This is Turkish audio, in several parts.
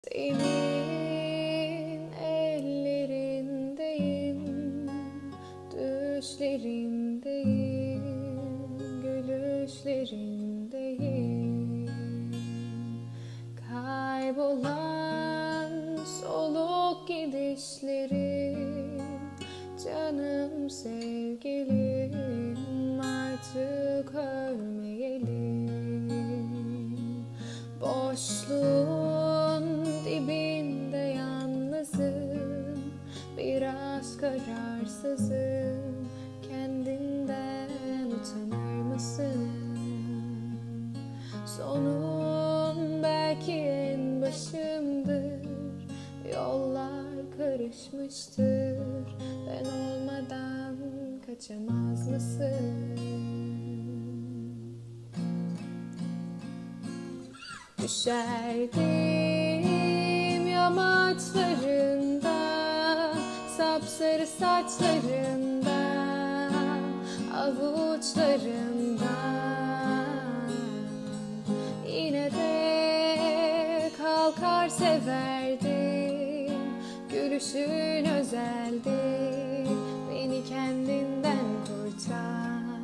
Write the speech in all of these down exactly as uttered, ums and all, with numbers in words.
Senin ellerindeyim, düşlerindeyim, gülüşlerindeyim. Kaybolan soluk gidişlerim, canım sevgilim, artık ölmeyelim. Boşluğun dibinde yalnızım, biraz kararsızım. Kendinden utanır mısın? Sonum belki en başımdır, yollar karışmıştır. Ben olmadan kaçamaz mısın? Düşerdim yamaçlarında, sapsarı saçlarında, avuçlarından. Yine de kalkar severdim, gülüşün özeldi, beni kendinden kurtar.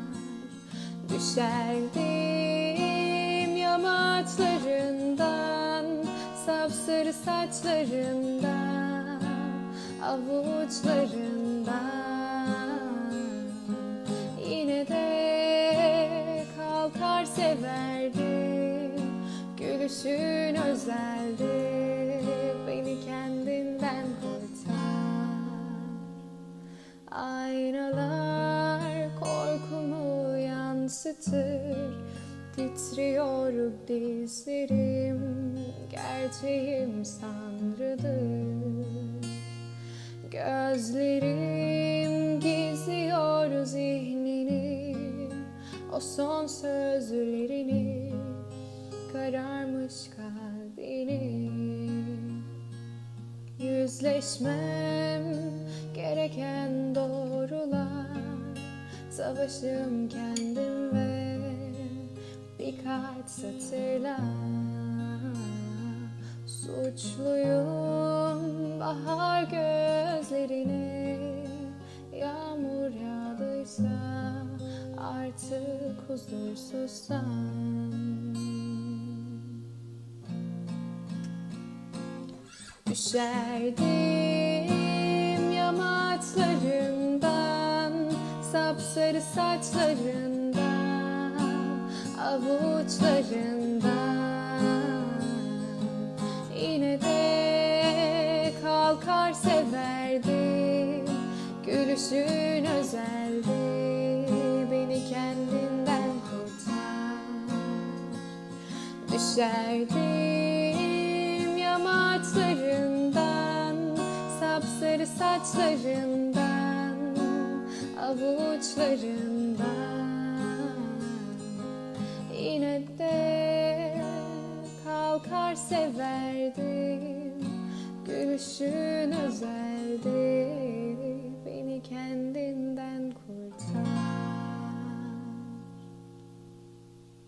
Düşerdim yamaçlarından, sapsarı saçlarından, avuçlarından. Yine de kalkar severdim, gülüşün özeldi, beni kendinden kurtar. Aynalar korkumu yansıtır, titriyor dizlerim, gerçeğim sanrıdır. Gözlerim gizliyor zihnini, o son sözlerini, kararmış kalbini. Yüzleşmem gereken doğrular, savaşım kendim ve birkaç satırla. Suçluyum bahar gözlerine, yağmur yağdıysa artık huzursuzsam. Düşerdim yamaçlarından, sapsarı saçlarından, avuçlarından. Yine de kalkar severdim, gülüşün özeldi, beni kendinden kurtar. Düşerdim yamaçlarından, sapsarı saçlarından, avuçlarından. Yine de kalkar severdim, gülüşün özel.